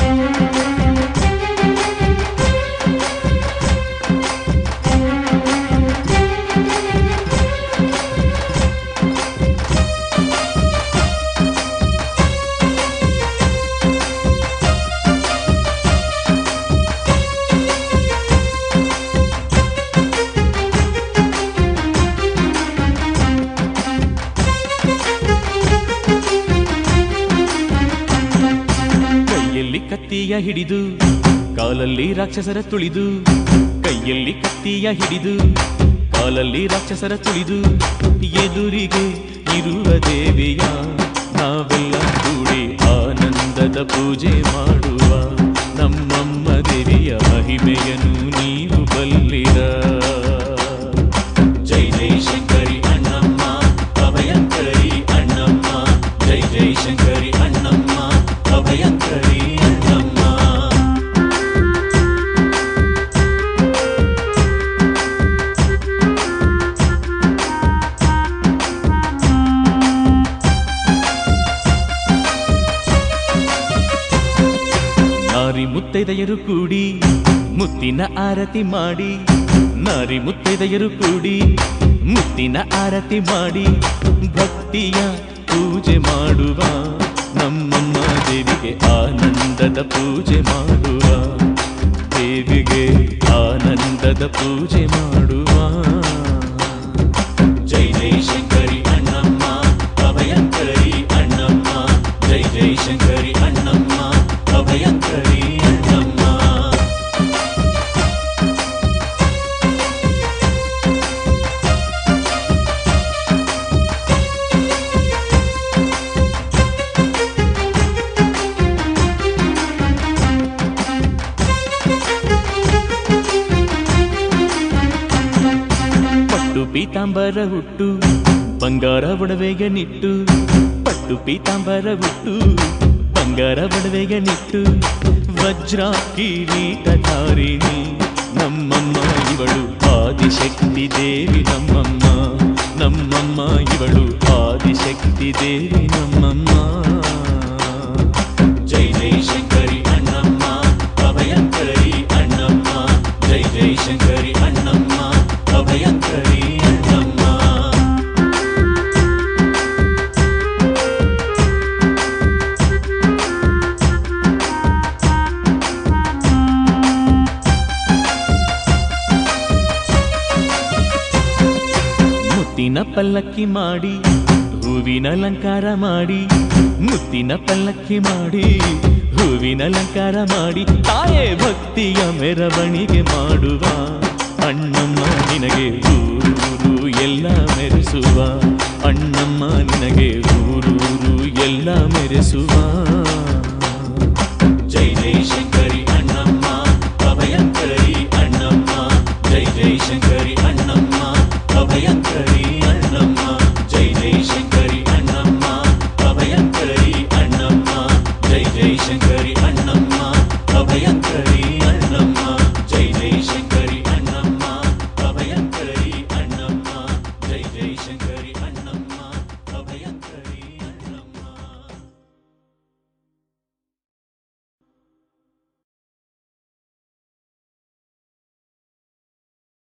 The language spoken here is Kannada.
ಕತ್ತಿಯ ಹಿಡಿದು ಕಾಲಲ್ಲಿ ರಾಕ್ಷಸರ ತುಳಿದು, ಕೈಯಲ್ಲಿ ಕತ್ತಿಯ ಹಿಡಿದು ಕಾಲಲ್ಲಿ ರಾಕ್ಷಸರ ತುಳಿದು, ಎದುರಿಗೆ ಇರುವ ದೇವಿಯ ನಾವೆಲ್ಲ ಕೂಡಿ ಆನಂದದ ಪೂಜೆ ಮಾಡುವ. ನಮ್ಮಮ್ಮ ದೇವಿಯ ಮಹಿಮೆಯನ್ನು ನೀವು ಬಲ್ಲಿರ. ಜೈ ಜೈ ಶಂಕರಿ ಅಣ್ಣಮ್ಮ ಅಭಯಂಕರಿ ಅಣ್ಣಮ್ಮ, ಜೈ ಜೈ ಶಂಕರಿ ಅಣ್ಣಮ್ಮ ಅಭಯಂಕರಿ ಅಣ್ಣಮ್ಮ. ನಾರಿ ಮುತ್ತೈದೆಯರು ಕೂಡಿ ಮುತ್ತಿನ ಆರತಿ ಮಾಡಿ, ನಾರಿ ಮುತ್ತೈದೆಯರು ಕೂಡಿ ಮುತ್ತಿನ ಆರತಿ ಮಾಡಿ, ಭಕ್ತಿಯ ಪೂಜೆ ಮಾಡುವ. ನಮ್ಮಮ್ಮ ದೇವಿಗೆ ಆನಂದದ ಪೂಜೆ ಮಾಡುವ, ದೇವಿಗೆ ಆನಂದದ ಪೂಜೆ ಮಾಡುವ. ಜೈ ಜೈ ಶಂಕರಿ ಅಣ್ಣಮ್ಮ ಅಭಯಂಕರಿ ಅಣ್ಣಮ್ಮ, ಜೈ ಜೈ ಶಂಕರಿ ಅಣ್ಣಮ್ಮ ಅಭಯಂಕರಿ ಅಣ್ಣಮ್ಮ. ಪಟ್ಟು ಪೀತಾಂಬರ ಹುಟ್ಟು ಬಂಗಾರ ಒಡವೆಗೆ ನಿಟ್ಟು, ಪಟ್ಟು ಪೀತಾಂಬರ ಹುಟ್ಟು ಬಂಗಾರ ಒಡವೆಗೆ ನಿಟ್ಟು, ವಜ್ರ ಕಿರೀಟಧಾರಿಣಿ ನಮ್ಮಮ್ಮ ಇವಳು ಆದಿಶಕ್ತಿ ದೇವಿ. ನಮ್ಮಮ್ಮ ನಮ್ಮಮ್ಮ ಇವಳು ಆದಿಶಕ್ತಿ ದೇವಿ ನಮ್ಮಮ್ಮ. ಜೈ ಜೈ ಶಂಕರಿ ಅಣ್ಣಮ್ಮ ಅಭಯಂಕರಿ ಅಣ್ಣಮ್ಮ, ಜೈ ಜೈ ಶಂಕರಿ ಅಣ್ಣಮ್ಮ ಅಭಯಂಕರಿ ಅಣ್ಣಮ್ಮ. ಮುತ್ತಿನ ಪಲ್ಲಕ್ಕಿ ಮಾಡಿ ಹೂವಿನ ಅಲಂಕಾರ ಮಾಡಿ, ಮುತ್ತಿನ ಪಲ್ಲಕ್ಕಿ ಮಾಡಿ ಹೂವಿನ ಅಲಂಕಾರ ಮಾಡಿ, ತಾಯೇ ಭಕ್ತಿಯ ಮೆರವಣಿಗೆ ಮಾಡುವ. ಅಣ್ಣಮ್ಮ ನಿನಗೆ ಊರು ಎಲ್ಲ ಮೆರೆಸುವ. ಅಣ್ಣ